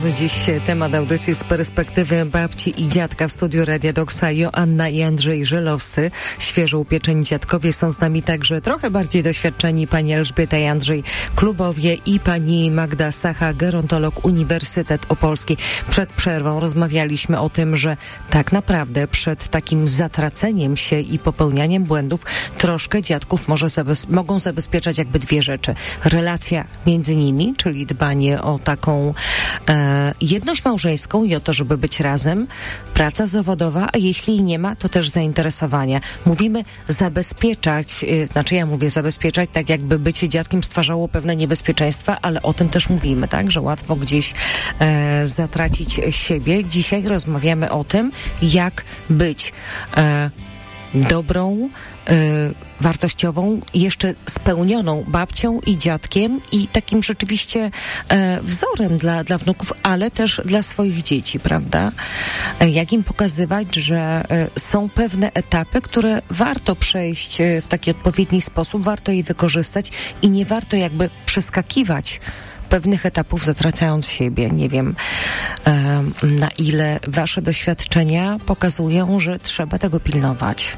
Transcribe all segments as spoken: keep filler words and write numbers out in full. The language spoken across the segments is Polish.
Dziś temat audycji z perspektywy babci i dziadka. W studiu Radia Doksa Joanna i Andrzej Żelowscy. Świeżo upieczeni dziadkowie. Są z nami także trochę bardziej doświadczeni pani Elżbieta i Andrzej Klubowie i pani Magda Sacha, gerontolog, Uniwersytet Opolski. Przed przerwą rozmawialiśmy o tym, że tak naprawdę przed takim zatraceniem się i popełnianiem błędów troszkę dziadków może zabez- mogą zabezpieczać jakby dwie rzeczy. Relacja między nimi, czyli dbanie o taką e, jedność małżeńską i o to, żeby być razem, praca zawodowa, a jeśli nie ma, to też zainteresowania. Mówimy zabezpieczać, yy, znaczy ja mówię zabezpieczać, tak jakby bycie dziadkiem stwarzało pewne niebezpieczeństwa, ale o tym też mówimy, tak, że łatwo gdzieś e, zatracić siebie. Dzisiaj rozmawiamy o tym, jak być e, dobrą, y, wartościową, jeszcze spełnioną babcią i dziadkiem i takim rzeczywiście e, wzorem dla, dla wnuków, ale też dla swoich dzieci, prawda? E, jak im pokazywać, że e, są pewne etapy, które warto przejść e, w taki odpowiedni sposób, warto je wykorzystać i nie warto jakby przeskakiwać pewnych etapów, zatracając siebie. Nie wiem, e, na ile wasze doświadczenia pokazują, że trzeba tego pilnować.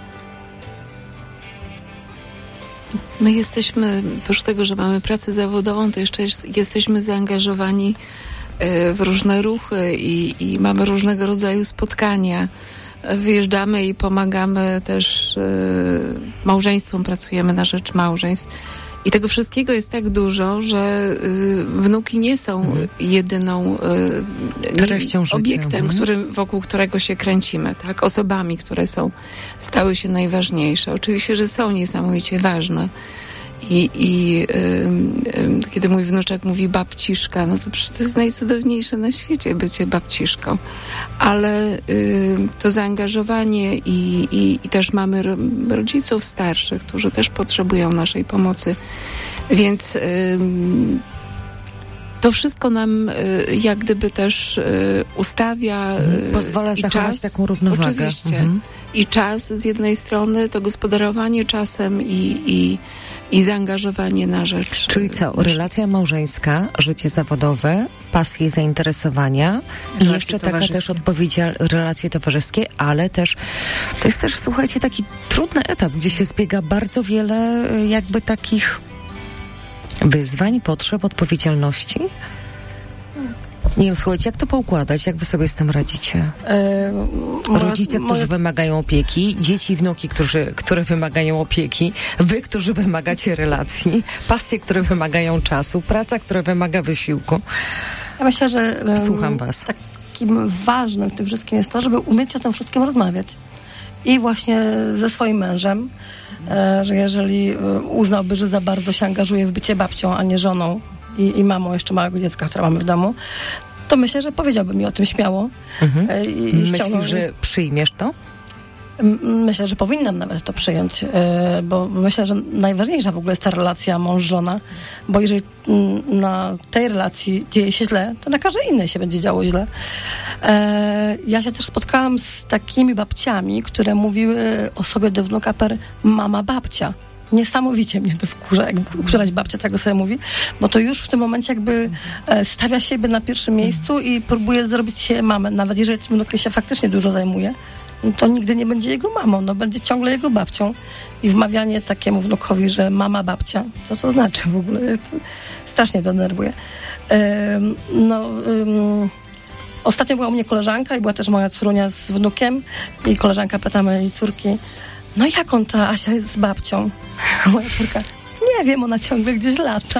My jesteśmy, oprócz tego, że mamy pracę zawodową, to jeszcze jest, jesteśmy zaangażowani w różne ruchy i, i mamy różnego rodzaju spotkania. Wyjeżdżamy i pomagamy też małżeństwom, pracujemy na rzecz małżeństw. I tego wszystkiego jest tak dużo, że y, wnuki nie są mhm. jedyną y, treścią życia, obiektem, mhm. którym, wokół którego się kręcimy, tak? Osobami, które są, stały się najważniejsze. Oczywiście, że są niesamowicie ważne. I, i y, y, kiedy mój wnuczek mówi babciszka, no to przecież to jest najcudowniejsze na świecie bycie babciszką. Ale y, to zaangażowanie i, i, i też mamy ro, rodziców starszych, którzy też potrzebują naszej pomocy. Więc y, to wszystko nam y, jak gdyby też y, ustawia y, pozwala i zachować czas, taką równowagę. Oczywiście. Mhm. I czas z jednej strony, to gospodarowanie czasem i, i, i zaangażowanie na rzecz. Czyli co? Relacja małżeńska, życie zawodowe, pasje, zainteresowania i jeszcze taka też odpowiedzialność, relacje towarzyskie, ale też to jest też, słuchajcie, taki trudny etap, gdzie się zbiega bardzo wiele jakby takich wyzwań, potrzeb, odpowiedzialności. Nie wiem, słuchajcie, jak to poukładać? Jak wy sobie z tym radzicie? Yy, Rodzice, którzy moje... wymagają opieki, dzieci i wnuki, którzy, które wymagają opieki, wy, którzy wymagacie relacji, pasje, które wymagają czasu, praca, która wymaga wysiłku. Ja myślę, że um, słucham was. Takim ważnym w tym wszystkim jest to, żeby umieć o tym wszystkim rozmawiać. I właśnie ze swoim mężem, e, że jeżeli uznałby, że za bardzo się angażuje w bycie babcią, a nie żoną, I, i mamą jeszcze małego dziecka, które mamy w domu, to myślę, że powiedziałby mi o tym śmiało. Mhm. I, i Myślisz, ściągnął... że przyjmiesz to? Myślę, że powinnam nawet to przyjąć, bo myślę, że najważniejsza w ogóle jest ta relacja mąż-żona, bo jeżeli na tej relacji dzieje się źle, to na każdej innej się będzie działo źle. Ja się też spotkałam z takimi babciami, które mówiły o sobie do wnuka per mama babcia. Niesamowicie mnie to wkurza, jak któraś babcia tego sobie mówi, bo to już w tym momencie jakby stawia siebie na pierwszym miejscu i próbuje zrobić się mamę. Nawet jeżeli tym wnukiem się faktycznie dużo zajmuje, to nigdy nie będzie jego mamą, no będzie ciągle jego babcią. I wmawianie takiemu wnukowi, że mama babcia, co to znaczy w ogóle? To strasznie denerwuje. Ym, no... Ym, Ostatnio była u mnie koleżanka i była też moja córunia z wnukiem i koleżanka pyta mojej córki, no jak on ta Asia jest z babcią? A moja córka, nie wiem, ona ciągle gdzieś lata.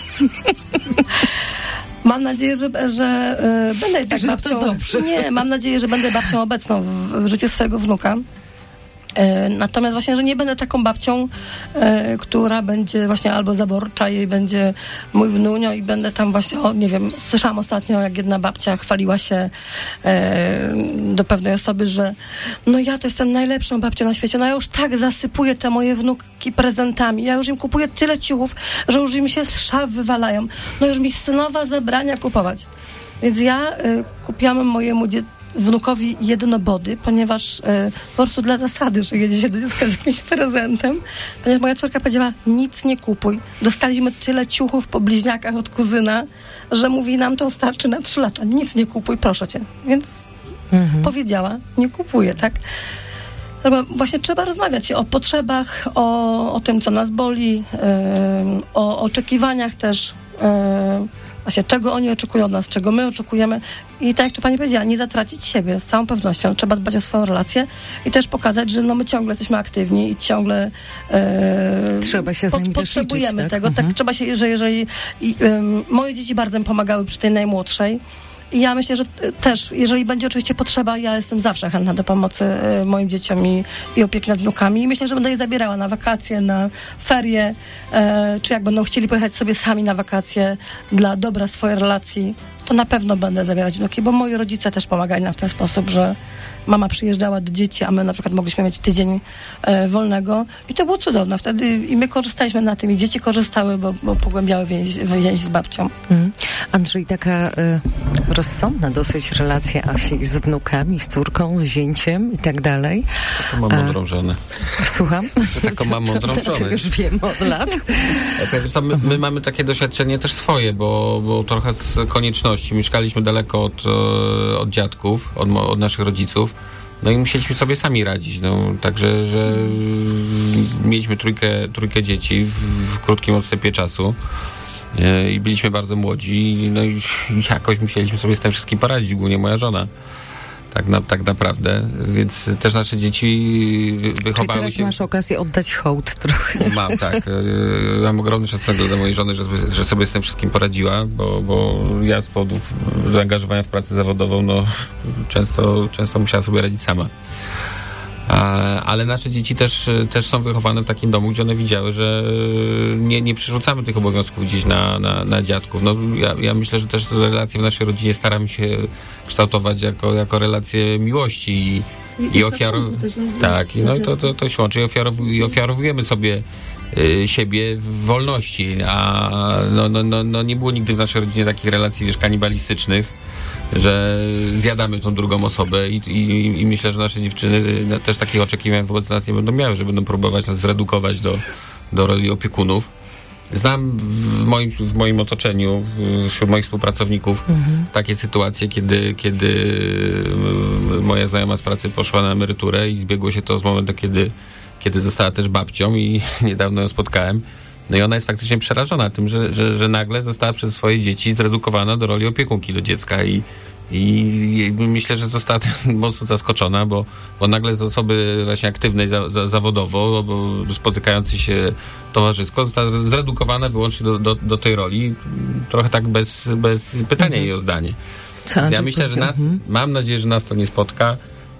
Mam nadzieję, że, że y, będę tak babcią. Nie, mam nadzieję, że będę babcią obecną w, w życiu swojego wnuka. E, natomiast właśnie, że nie będę taką babcią, e, która będzie właśnie albo zaborcza i będzie mój wnunio i będę tam właśnie, o, nie wiem, słyszałam ostatnio, jak jedna babcia chwaliła się e, do pewnej osoby, że no ja to jestem najlepszą babcią na świecie, no ja już tak zasypuję te moje wnuki prezentami, ja już im kupuję tyle ciuchów, że już im się z szaf wywalają, no już mi synowa zabrania kupować. Więc ja y, kupiłam mojemu dziecku wnukowi jednobody, ponieważ y, po prostu dla zasady, że jedzie się do dziecka z jakimś prezentem, ponieważ moja córka powiedziała, nic nie kupuj. Dostaliśmy tyle ciuchów po bliźniakach od kuzyna, że mówi, nam to starczy na trzy lata. Nic nie kupuj, proszę cię. Więc mhm. powiedziała, nie kupuję, tak? Właśnie trzeba rozmawiać o potrzebach, o, o tym, co nas boli, yy, o oczekiwaniach też, yy, właśnie czego oni oczekują od nas, czego my oczekujemy. I tak jak tu pani powiedziała, nie zatracić siebie z całą pewnością. Trzeba dbać o swoją relację i też pokazać, że no my ciągle jesteśmy aktywni i ciągle yy, trzeba się z nimi pod, też liczyć, potrzebujemy tak? tego. Mhm. Tak, trzeba się, że jeżeli i, yy, moje dzieci bardzo mi pomagały przy tej najmłodszej. I ja myślę, że też, jeżeli będzie oczywiście potrzeba, ja jestem zawsze chętna do pomocy y, moim dzieciom i, i opieki nad wnukami. I myślę, że będę je zabierała na wakacje, na ferie, y, czy jak będą chcieli pojechać sobie sami na wakacje dla dobra swojej relacji, to na pewno będę zabierać wnuki, bo moi rodzice też pomagali nam w ten sposób, że mama przyjeżdżała do dzieci, a my na przykład mogliśmy mieć tydzień e, wolnego i to było cudowne. Wtedy i my korzystaliśmy na tym i dzieci korzystały, bo, bo pogłębiały więź, więź z babcią. Mm. Andrzej, taka y, rozsądna dosyć relacja Asi z wnukami, z córką, z zięciem i tak dalej. Taką mam mądrą żonę. Słucham? Taką mam mądrą żonę. To, to już wiem od lat. My, my mamy takie doświadczenie też swoje, bo, bo trochę z konieczności. Mieszkaliśmy daleko od, od dziadków, od, od naszych rodziców. No i musieliśmy sobie sami radzić. No, także, że mieliśmy trójkę, trójkę dzieci w, w krótkim odstępie czasu i byliśmy bardzo młodzi. No i jakoś musieliśmy sobie z tym wszystkim poradzić, głównie moja żona. Tak, na, tak naprawdę, więc też nasze dzieci wychowały Czyli teraz się... masz okazję oddać hołd trochę. Mam, tak. Mam ogromny szacunek dla mojej żony, że, że sobie z tym wszystkim poradziła, bo, bo ja z powodu zaangażowania w pracę zawodową, no często, często musiała sobie radzić sama. A, ale nasze dzieci też, też są wychowane w takim domu, gdzie one widziały, że nie, nie przerzucamy tych obowiązków gdzieś na, na, na dziadków. No, ja, ja myślę, że też relacje w naszej rodzinie staramy się kształtować jako, jako relacje miłości i, i, i ofiaru... Tak, i no, to, to, to się łączy. I, ofiarow... I ofiarowujemy sobie y, siebie w wolności, a no, no, no, no, nie było nigdy w naszej rodzinie takich relacji, wiesz, kanibalistycznych, że zjadamy tą drugą osobę i, i, i myślę, że nasze dziewczyny też takich oczekiwań wobec nas nie będą miały, że będą próbować nas zredukować do, do roli opiekunów. Znam w moim, w moim otoczeniu, wśród moich współpracowników mhm. takie sytuacje, kiedy, kiedy moja znajoma z pracy poszła na emeryturę i zbiegło się to z momentem, kiedy, kiedy została też babcią i niedawno ją spotkałem. No i ona jest faktycznie przerażona tym, że, że, że nagle została przez swoje dzieci zredukowana do roli opiekunki do dziecka i, i, i myślę, że została mocno zaskoczona, bo, bo nagle z osoby właśnie aktywnej za, za, zawodowo, bo spotykającej się towarzysko, została zredukowana wyłącznie do, do, do tej roli, trochę tak bez, bez pytania mhm. jej o zdanie. Co, ja myślę, że nas, mhm. mam nadzieję, że nas to nie spotka.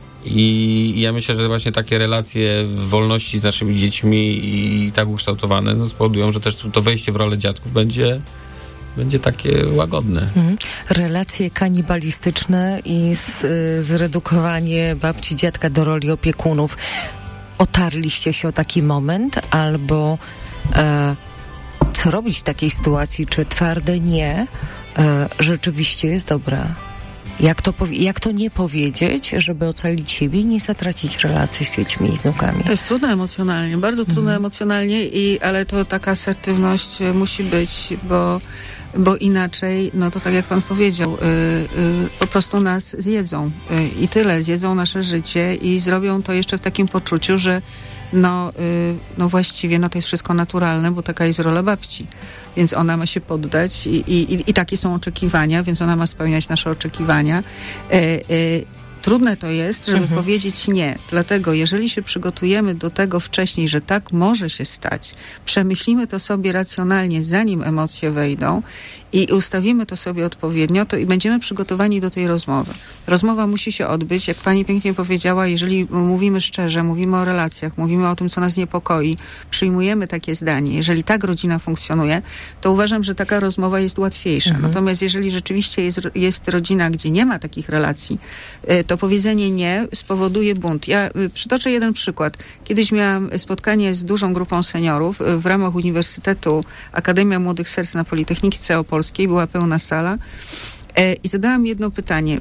I ja myślę, że właśnie takie relacje wolności z naszymi dziećmi i tak ukształtowane no, spowodują, że też to wejście w rolę dziadków będzie, będzie takie łagodne. Mhm. Relacje kanibalistyczne i z, y, zredukowanie babci, dziadka do roli opiekunów. Otarliście się o taki moment albo e, co robić w takiej sytuacji? Czy twarde nie e, rzeczywiście jest dobra? Jak to, jak to nie powiedzieć, żeby ocalić siebie i nie zatracić relacji z dziećmi i wnukami? To jest trudne emocjonalnie, bardzo trudne mhm. emocjonalnie, i, ale to taka asertywność musi być, bo, bo inaczej, no to tak jak pan powiedział, y, y, po prostu nas zjedzą y, i tyle, zjedzą nasze życie i zrobią to jeszcze w takim poczuciu, że no, y, no właściwie no to jest wszystko naturalne, bo taka jest rola babci. Więc ona ma się poddać i, i, i takie są oczekiwania, więc ona ma spełniać nasze oczekiwania. Y, y, Trudne to jest, żeby mhm. powiedzieć nie. Dlatego, jeżeli się przygotujemy do tego wcześniej, że tak może się stać, przemyślimy to sobie racjonalnie, zanim emocje wejdą i ustawimy to sobie odpowiednio, to i będziemy przygotowani do tej rozmowy. Rozmowa musi się odbyć, jak pani pięknie powiedziała, jeżeli mówimy szczerze, mówimy o relacjach, mówimy o tym, co nas niepokoi, przyjmujemy takie zdanie. Jeżeli tak rodzina funkcjonuje, to uważam, że taka rozmowa jest łatwiejsza. Mhm. Natomiast jeżeli rzeczywiście jest, jest rodzina, gdzie nie ma takich relacji, to powiedzenie nie spowoduje bunt. Ja przytoczę jeden przykład. Kiedyś miałam spotkanie z dużą grupą seniorów w ramach Uniwersytetu Akademia Młodych Serc na Politechnice Opolskiej. Była pełna sala i zadałam jedno pytanie.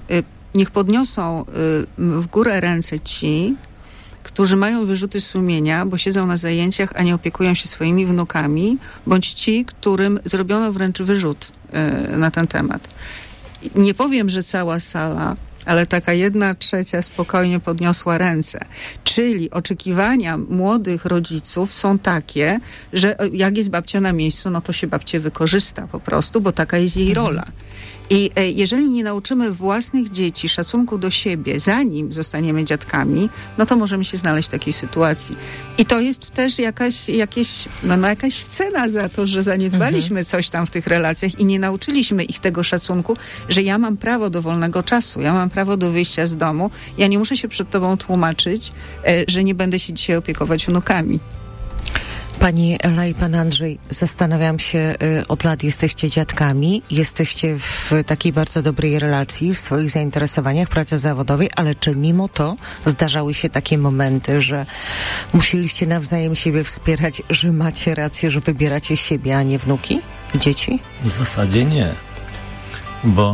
niech podniosą w górę ręce ci, którzy mają wyrzuty sumienia, bo siedzą na zajęciach, a nie opiekują się swoimi wnukami, bądź ci, którym zrobiono wręcz wyrzut na ten temat. Nie powiem, że cała sala, ale taka jedna trzecia spokojnie podniosła ręce. Czyli oczekiwania młodych rodziców są takie, że jak jest babcia na miejscu, no to się babcię wykorzysta po prostu, bo taka jest jej rola. I e, jeżeli nie nauczymy własnych dzieci szacunku do siebie, zanim zostaniemy dziadkami, no to możemy się znaleźć w takiej sytuacji. I to jest też jakaś, jakieś, no, no jakaś cena za to, że zaniedbaliśmy mhm. coś tam w tych relacjach i nie nauczyliśmy ich tego szacunku, że ja mam prawo do wolnego czasu, ja mam prawo do wyjścia z domu, ja nie muszę się przed tobą tłumaczyć, e, że nie będę się dzisiaj opiekować wnukami. Pani Ela i pan Andrzej, zastanawiam się, y, od lat jesteście dziadkami, jesteście w takiej bardzo dobrej relacji, w swoich zainteresowaniach, pracy zawodowej, ale czy mimo to zdarzały się takie momenty, że musieliście nawzajem siebie wspierać, że macie rację, że wybieracie siebie, a nie wnuki i dzieci? W zasadzie nie, bo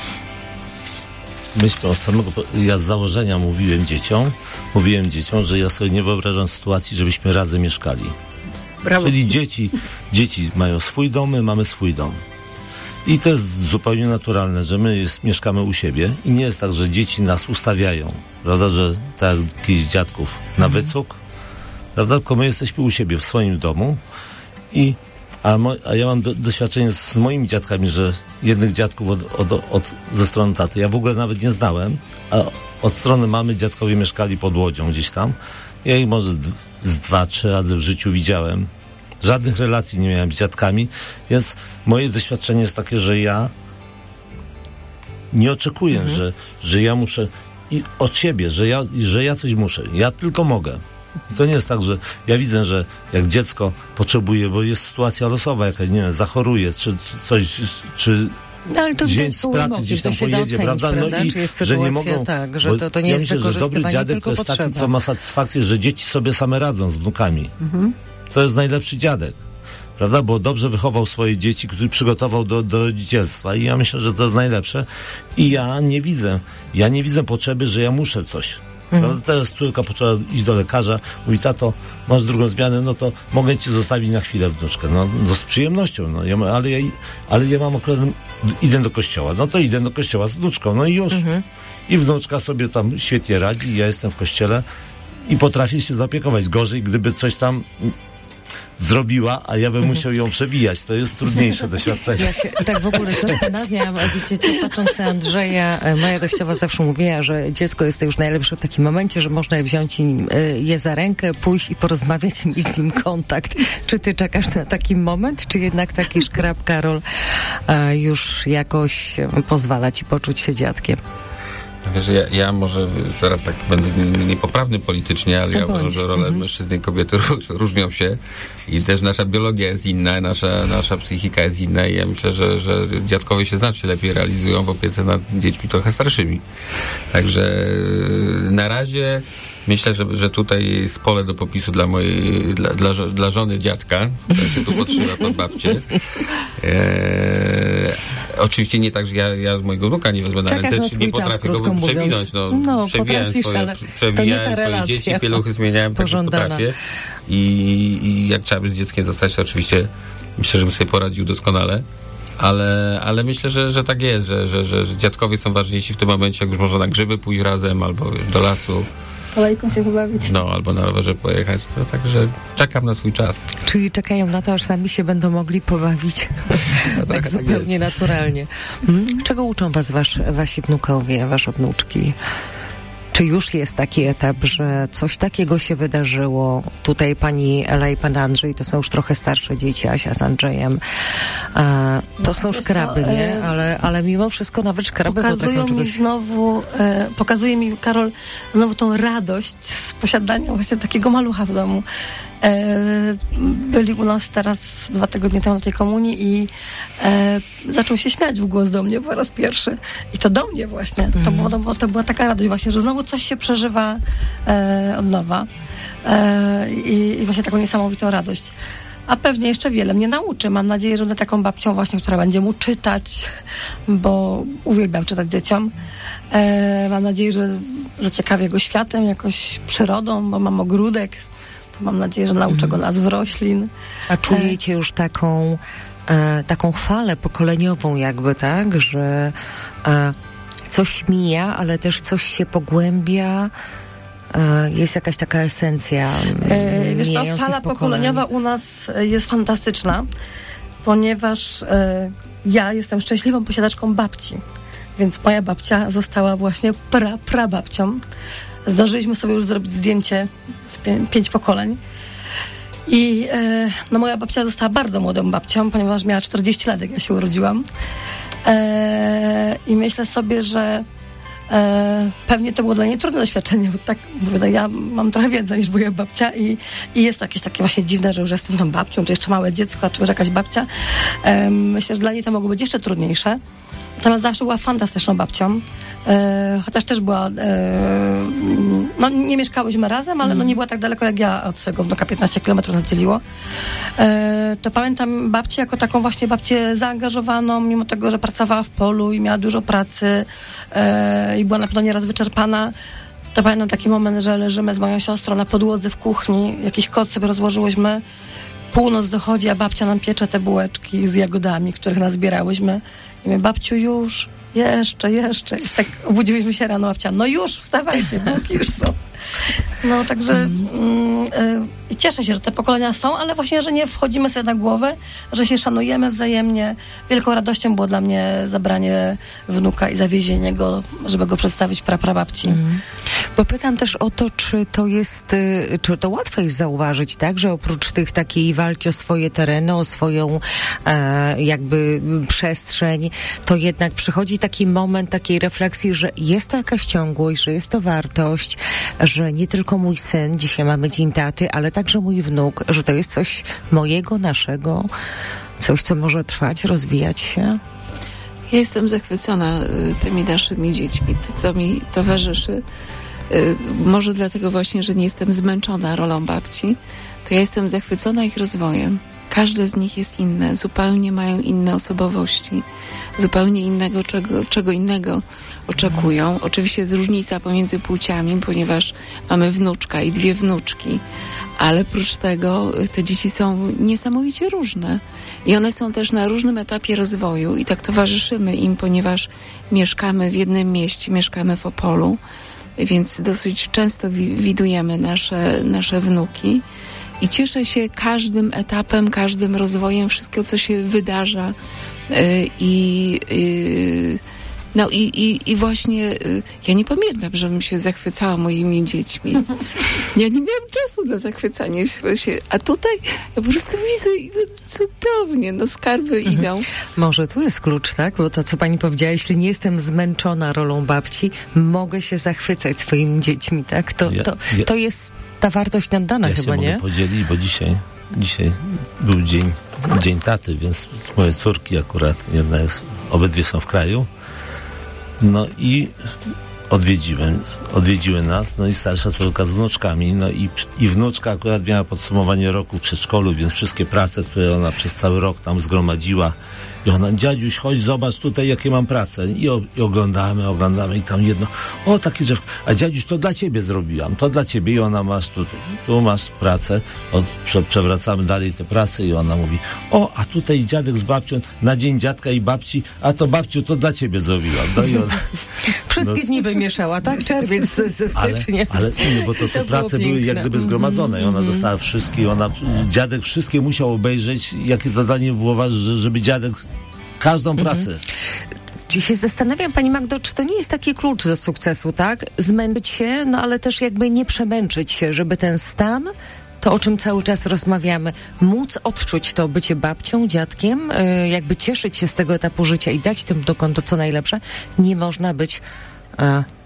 myśmy od samego, ja z założenia mówiłem dzieciom, mówiłem dzieciom, że ja sobie nie wyobrażam sytuacji, żebyśmy razem mieszkali. Brawo. Czyli dzieci, dzieci mają swój dom, my mamy swój dom. I to jest zupełnie naturalne, że my jest, mieszkamy u siebie i nie jest tak, że dzieci nas ustawiają, prawda, że tak jak jakichś dziadków na wycuk, prawda, tylko my jesteśmy u siebie w swoim domu i a, mo, a ja mam do, doświadczenie z moimi dziadkami, że jednych dziadków od, od, od, ze strony taty ja w ogóle nawet nie znałem, a od strony mamy dziadkowie mieszkali pod Łodzią gdzieś tam. Ja ich może d- z dwa, trzy razy w życiu widziałem. Żadnych relacji nie miałem z dziadkami, więc moje doświadczenie jest takie, że ja nie oczekuję, mhm. że, że ja muszę i od siebie, że ja, że ja coś muszę. Ja tylko mogę. I to nie jest tak, że ja widzę, że jak dziecko potrzebuje, bo jest sytuacja losowa jakaś, nie wiem, zachoruje, czy, czy coś, czy no, ale to dzień z pracy gdzieś tam pojedzie, ocenić, prawda? prawda? No i Czy jest że nie mogą, tak, że to, to nie ja jest myślę, że dobry dziadek to jest potrzeba. taki, co ma satysfakcję, że dzieci sobie same radzą z wnukami. Mhm. To jest najlepszy dziadek, prawda? Bo dobrze wychował swoje dzieci, który przygotował do, do rodzicielstwa i ja myślę, że to jest najlepsze. I ja nie widzę, ja nie widzę potrzeby, że ja muszę coś. Mhm. Teraz córka poczęła iść do lekarza, mówi, tato, masz drugą zmianę, no to mogę ci zostawić na chwilę wnuczkę. No, no z przyjemnością, no, ja, ale, ja, ale ja mam akurat, idę do kościoła, no to idę do kościoła z wnuczką, no i już. Mhm. I wnuczka sobie tam świetnie radzi, ja jestem w kościele i potrafię się zaopiekować. Gorzej, gdyby coś tam zrobiła, a ja bym musiał ją przewijać. To jest trudniejsze doświadczenie. Ja się tak w ogóle zastanawiam, wiecie, patrząc na Andrzeja, moja teściowa zawsze mówiła, że dziecko jest już najlepsze w takim momencie, że można je wziąć je za rękę, pójść i porozmawiać i mieć z nim kontakt. Czy ty czekasz na taki moment, czy jednak taki szkrab Karol już jakoś pozwala ci poczuć się dziadkiem? Wiesz, ja, ja może teraz tak będę niepoprawny politycznie, ale to ja bądź. uważam, że role mhm. mężczyzny i kobiety różnią się i też nasza biologia jest inna, nasza, nasza psychika jest inna i ja myślę, że, że dziadkowie się znacznie lepiej realizują w opiece nad dziećmi trochę starszymi. Także na razie myślę, że, że tutaj jest pole do popisu dla mojej, dla, dla, dla żony dziadka, która się tu podszyła pod babcię. Eee, oczywiście nie tak, że ja, ja z mojego wnuka nie wezmę na ręce, czy nie potrafię czas, go przewinąć. No, no, przewijałem swoje, przewijałem swoje dzieci, pieluchy zmieniałem, tak jak potrafię. I, I jak trzeba by z dzieckiem zostać, to oczywiście myślę, żebym sobie poradził doskonale. Ale, ale myślę, że, że tak jest, że, że, że, że dziadkowie są ważniejsi w tym momencie, jak już można na grzyby pójść razem albo do lasu. Kolejką się pobawić. No, albo na rowerze pojechać. To także czekam na swój czas. Czyli czekają na to, aż sami się będą mogli pobawić. No tak, tak zupełnie tak naturalnie. Hmm? Czego uczą was wasz, wasi wnukowie, wasze wnuczki? Czy już jest taki etap, że coś takiego się wydarzyło? Tutaj pani Ela i pan Andrzej to są już trochę starsze dzieci, Asia z Andrzejem. A, to są szkraby, nie? Ale, ale mimo wszystko nawet szkraby pokazują potrafią mi czegoś... znowu, e, pokazuje mi, Karol, znowu tą radość z posiadania właśnie takiego malucha w domu. E, byli u nas teraz dwa tygodnie temu na tej komunii i e, zaczął się śmiać w głos do mnie po raz pierwszy. I to do mnie właśnie. Mm. To, było, to była taka radość właśnie, że znowu coś się przeżywa e, od nowa. E, i, I właśnie taką niesamowitą radość. a pewnie jeszcze wiele mnie nauczy. Mam nadzieję, że będę taką babcią właśnie, która będzie mu czytać, bo uwielbiam czytać dzieciom. E, mam nadzieję, że zaciekawię go światem, jakoś przyrodą, bo mam ogródek. To mam nadzieję, że nauczę go nazw roślin. A czujecie już taką, e, taką falę pokoleniową jakby, tak? Że e, coś mija, ale też coś się pogłębia. Jest jakaś taka esencja e, Wiesz co, fala pokoleń. pokoleniowa u nas jest fantastyczna, ponieważ e, ja jestem szczęśliwą posiadaczką babci, więc moja babcia została właśnie pra, prababcią. Zdążyliśmy sobie już zrobić zdjęcie z pię- pięć pokoleń i e, no moja babcia została bardzo młodą babcią, ponieważ miała czterdzieści lat, jak ja się urodziłam. E, I myślę sobie, że E, pewnie to było dla niej trudne doświadczenie, bo tak mówię, no ja mam trochę więcej niż moja babcia i, i jest to jakieś takie właśnie dziwne, że już jestem tą babcią, to jeszcze małe dziecko, a tu już jakaś babcia. E, myślę, że dla niej to mogło być jeszcze trudniejsze. Natomiast zawsze była fantastyczną babcią, e, chociaż też była, e, no nie mieszkałyśmy razem, ale no nie była tak daleko jak ja od swojego wnuka, piętnaście kilometrów nas dzieliło. E, to pamiętam babcię jako taką właśnie babcię zaangażowaną, mimo tego, że pracowała w polu i miała dużo pracy e, i była na pewno nieraz wyczerpana. To pamiętam taki moment, że leżymy z moją siostrą na podłodze w kuchni, jakiś koc sobie rozłożyłyśmy, północ dochodzi, a babcia nam piecze te bułeczki z jagodami, których nazbierałyśmy. I my, babciu, już, jeszcze, jeszcze. I tak obudziłyśmy się rano, babcia, no już, wstawajcie, bułki już są. No, także mm, y, cieszę się, że te pokolenia są, ale właśnie, że nie wchodzimy sobie na głowę, że się szanujemy wzajemnie. Wielką radością było dla mnie zabranie wnuka i zawiezienie go, żeby go przedstawić praprababci. Mm. Bo pytam też o to, czy to jest, y, czy to łatwo jest zauważyć, tak, że oprócz tych takiej walki o swoje tereny, o swoją e, jakby przestrzeń, to jednak przychodzi taki moment takiej refleksji, że jest to jakaś ciągłość, że jest to wartość, że nie tylko mój syn, dzisiaj mamy Dzień Taty, ale także mój wnuk, że to jest coś mojego, naszego, coś, co może trwać, rozwijać się. Ja jestem zachwycona y, tymi naszymi dziećmi, to, co mi towarzyszy. Y, może dlatego właśnie, że nie jestem zmęczona rolą babci, to ja jestem zachwycona ich rozwojem. Każde z nich jest inne, zupełnie mają inne osobowości, zupełnie innego, czego, czego innego oczekują. Oczywiście jest różnica pomiędzy płciami, ponieważ mamy wnuczka i dwie wnuczki, ale prócz tego te dzieci są niesamowicie różne i one są też na różnym etapie rozwoju i tak towarzyszymy im, ponieważ mieszkamy w jednym mieście, mieszkamy w Opolu, więc dosyć często wi- widujemy nasze, nasze wnuki. I cieszę się każdym etapem, każdym rozwojem, wszystkiego, co się wydarza. I, i, no i, i, i właśnie ja nie pamiętam, żebym się zachwycała moimi dziećmi. Ja nie miałam czasu na zachwycanie się. A tutaj ja po prostu widzę i no, cudownie, no skarby mhm. idą. Może tu jest klucz, tak? Bo to, co pani powiedziała, jeśli nie jestem zmęczona rolą babci, mogę się zachwycać swoimi dziećmi, tak? To, ja, to, ja, to jest ta wartość nam dana ja chyba, nie? Ja się mogę podzielić, bo dzisiaj, dzisiaj był dzień, dzień taty, więc moje córki akurat, jedna jest, obydwie są w kraju. No i odwiedziłem, odwiedziły nas, no i starsza córka z wnuczkami, no i, i wnuczka akurat miała podsumowanie roku w przedszkolu, więc wszystkie prace, które ona przez cały rok tam zgromadziła, i ona, dziadziuś, chodź, zobacz tutaj, jakie mam prace. I, o, i oglądamy, oglądamy i tam jedno, o, takie drzewko, a dziadziuś, to dla ciebie zrobiłam, to dla ciebie i ona, masz tutaj, tu masz pracę, o, prze, przewracamy dalej te prace i ona mówi, o, a tutaj dziadek z babcią na dzień dziadka i babci, a to babciu, to dla ciebie zrobiłam. No i ona, wszystkie no, dni wymieszała, tak? Czerwiec ze stycznia. Ale, ale nie, bo to te to prace były jak gdyby zgromadzone i ona dostała wszystkie, ona, dziadek wszystkie musiał obejrzeć, jakie to dla niej było ważne, żeby dziadek każdą pracę. Czy się zastanawiam, pani Magdo, czy to nie jest taki klucz do sukcesu, tak? Zmęczyć się, no ale też jakby nie przemęczyć się, żeby ten stan, to o czym cały czas rozmawiamy, móc odczuć to bycie babcią, dziadkiem, yy, jakby cieszyć się z tego etapu życia i dać tym wnukom to co najlepsze. Nie można być yy,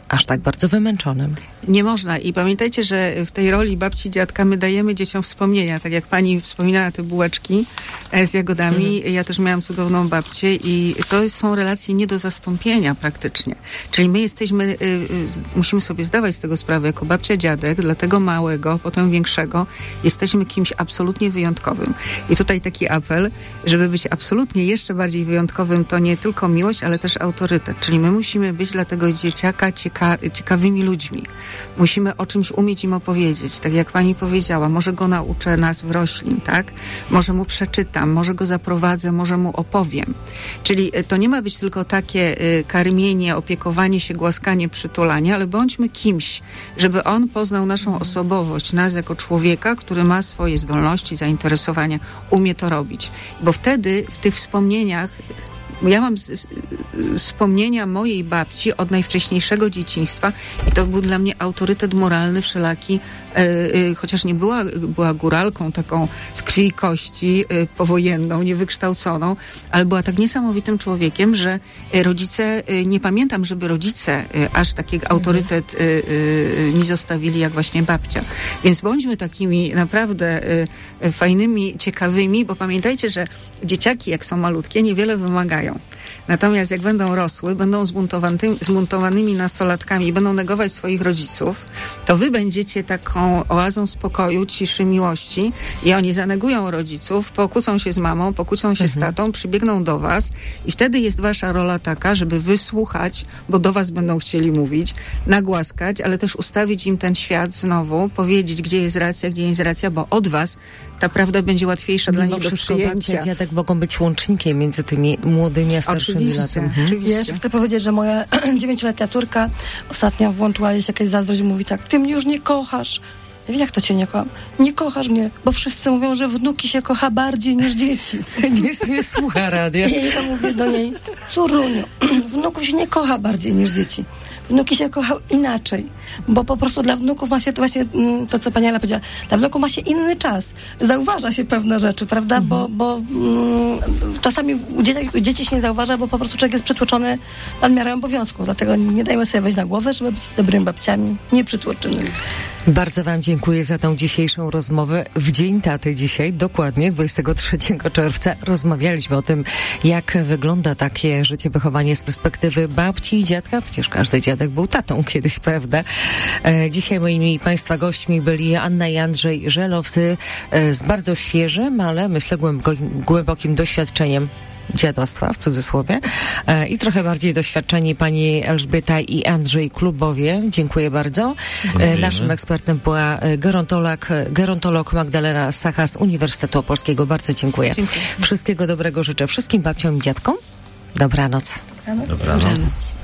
aż tak bardzo wymęczonym. Nie można. I pamiętajcie, że w tej roli babci, dziadka my dajemy dzieciom wspomnienia. Tak jak pani wspominała te bułeczki z jagodami. Mhm. Ja też miałam cudowną babcię i to są relacje nie do zastąpienia praktycznie. Czyli my jesteśmy, y, y, musimy sobie zdawać z tego sprawę, jako babcia, dziadek, dla tego małego, potem większego, jesteśmy kimś absolutnie wyjątkowym. I tutaj taki apel, żeby być absolutnie jeszcze bardziej wyjątkowym, to nie tylko miłość, ale też autorytet. Czyli my musimy być dla tego dzieciaka cieka- ciekawymi ludźmi. Musimy o czymś umieć im opowiedzieć. Tak jak pani powiedziała, może go nauczę nazw roślin, tak? Może mu przeczytam, może go zaprowadzę, może mu opowiem. Czyli to nie ma być tylko takie y, karmienie, opiekowanie się, głaskanie, przytulanie, ale bądźmy kimś, żeby on poznał naszą osobowość, nas jako człowieka, który ma swoje zdolności, zainteresowania, umie to robić. Bo wtedy w tych wspomnieniach ja mam z, z, wspomnienia mojej babci od najwcześniejszego dzieciństwa i to był dla mnie autorytet moralny wszelaki, e, e, chociaż nie była, była góralką taką z krwi i kości, e, powojenną, niewykształconą, ale była tak niesamowitym człowiekiem, że e, rodzice, e, nie pamiętam, żeby rodzice e, aż taki mhm. autorytet e, e, mi zostawili jak właśnie babcia. Więc bądźmy takimi naprawdę e, fajnymi, ciekawymi, bo pamiętajcie, że dzieciaki jak są malutkie, niewiele wymagają. Natomiast jak będą rosły, będą zbuntowanymi, zbuntowanymi nastolatkami i będą negować swoich rodziców, to wy będziecie taką oazą spokoju, ciszy, miłości i oni zanegują rodziców, pokłócą się z mamą, pokłócą się mhm. z tatą, przybiegną do was i wtedy jest wasza rola taka, żeby wysłuchać, bo do was będą chcieli mówić, nagłaskać, ale też ustawić im ten świat znowu, powiedzieć, gdzie jest racja, gdzie nie jest racja, bo od was ta prawda będzie łatwiejsza Mimo dla nich do przyjęcia. Babcia, dziadek mogą być łącznikiem między tymi młodymi a starszymi oczywiście, latami. Mhm. Oczywiście. Ja chcę powiedzieć, że moja dziewięcioletnia córka ostatnio włączyła jej się jakaś zazdrość i mówi tak, ty mnie już nie kochasz. Ja wiem, jak to cię nie kocham? Nie kochasz mnie, bo wszyscy mówią, że wnuki się kocha bardziej niż dzieci. Nie, nie słucha radia. I ja mówię do niej, córuniu, wnuków się nie kocha bardziej niż dzieci. Wnuki się kochał inaczej, bo po prostu dla wnuków ma się to właśnie to, co pani Ala powiedziała, dla wnuków ma się inny czas. Zauważa się pewne rzeczy, prawda? Mhm. Bo, bo mm, czasami u dzieci, u dzieci się nie zauważa, bo po prostu człowiek jest przytłoczony nadmiarem obowiązku. Dlatego nie dajmy sobie wejść na głowę, żeby być dobrymi babciami, nie przytłoczonymi. Bardzo wam dziękuję za tą dzisiejszą rozmowę. W Dzień Taty dzisiaj, dokładnie dwudziestego trzeciego czerwca, rozmawialiśmy o tym, jak wygląda takie życie, wychowanie z perspektywy babci i dziadka. Przecież każdy dziadek był tatą kiedyś, prawda? E, dzisiaj moimi państwa gośćmi byli Anna i Andrzej Żelowscy e, z bardzo świeżym, ale myślę głębokim, głębokim doświadczeniem dziadostwa, w cudzysłowie, e, i trochę bardziej doświadczeni pani Elżbieta i Andrzej Klubowie. Dziękuję bardzo. E, naszym ekspertem była gerontolog, gerontolog Magdalena Sacha z Uniwersytetu Opolskiego. Bardzo dziękuję. dziękuję. Wszystkiego dobrego życzę wszystkim babciom i dziadkom. Dobranoc. Dobranoc. Dobranoc.